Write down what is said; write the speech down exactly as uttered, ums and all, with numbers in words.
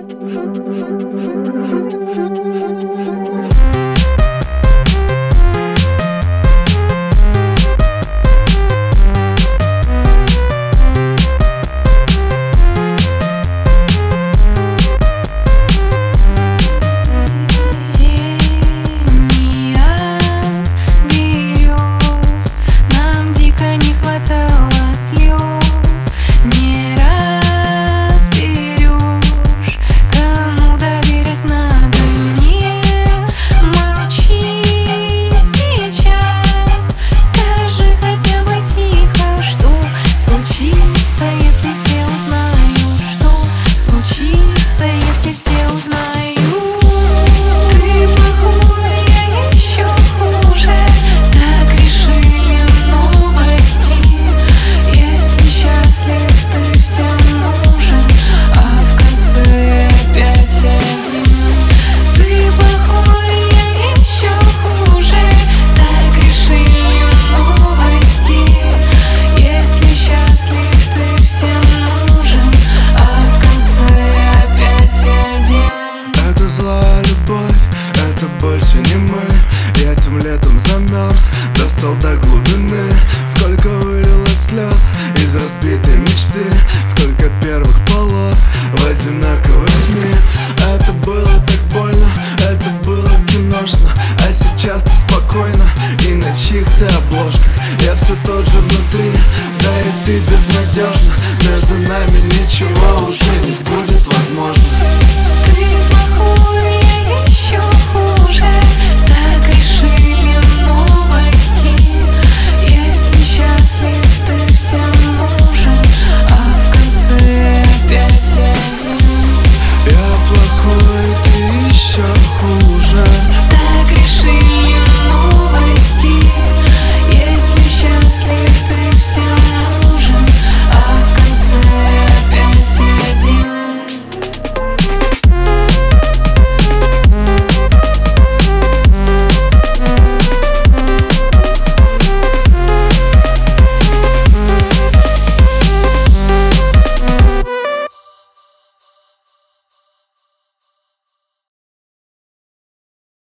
Больше не мы. Я этим летом замерз, достал до глубины. Сколько вылилось слез из разбитой мечты, сколько первых полос в одинаковых СМИ. Это было так больно, это было киношно. А сейчас ты спокойно и на чьих-то обложках. Я все тот же внутри, да и ты безнадежна.